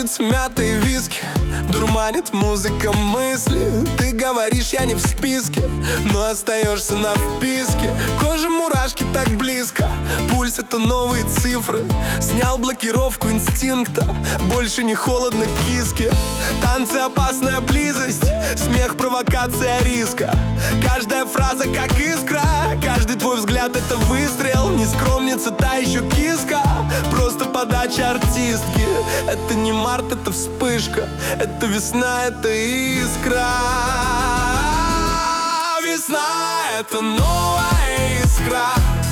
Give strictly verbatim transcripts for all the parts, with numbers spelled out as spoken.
Нравятся мятые виски, дурманит музыка мысли. Ты говоришь, я не в списке, но остаешься на вписке. Кожа мурашки так близко, пульс — это новые цифры. Снял блокировку инстинкта, больше не холодно киске. Танцы — опасная близость, смех — провокация риска. Каждая фраза как искра, каждый твой взгляд — это выстрел. Не скромница, та еще киска, просто подача артистки. Это не март, это вспышка, это весна, это искра. Весна — это новая искра.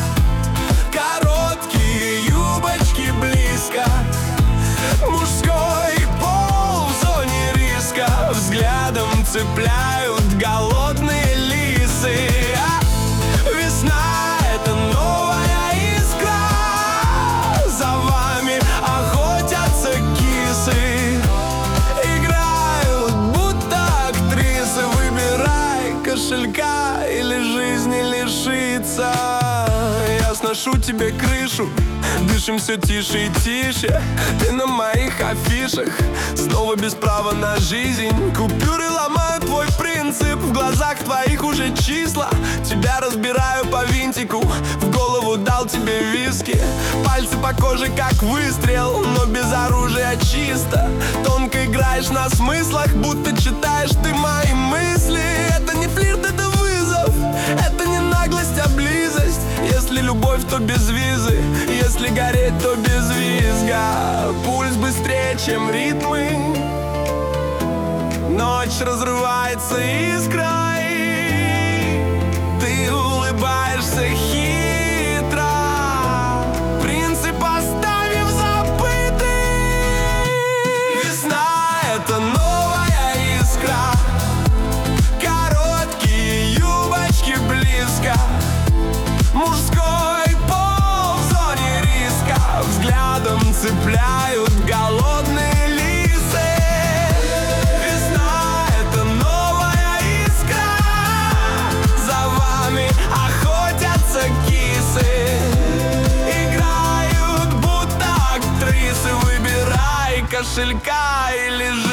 Короткие юбочки близко, мужской пол в зоне риска. Взглядом цепляют голодные лисы. Весна — это новая искра. За вами охотятся кисы, играют будто актрисы. Выбирай, кошелька или жизни лишиться. Я сношу тебе крышу, дышим все тише и тише. Ты на моих афишах, снова без права на жизнь. Купюры ломают твой принцип, в глазах твоих уже числа. Тебя разбираю по винтику, в голову дал тебе виски. Пальцы по коже как выстрел, но без оружия чисто. Тонко играешь на смыслах, будто читаешь ты мои мысли. Это не флирт, это вызов, это не наглость, а близость. Если любовь, то без визы, если гореть, то без визга. Пульс быстрее, чем ритмы, ночь разрывается искрой. Ты улыбаешься хитро, принцип оставив забытый. Весна — это новая искра. Короткие юбочки близко, мужской пол в зоне риска. Взглядом цепляют голодные лисы. Весна — это новая искра. За вами охотятся кисы, играют будто актрисы. Выбирай, кошелька или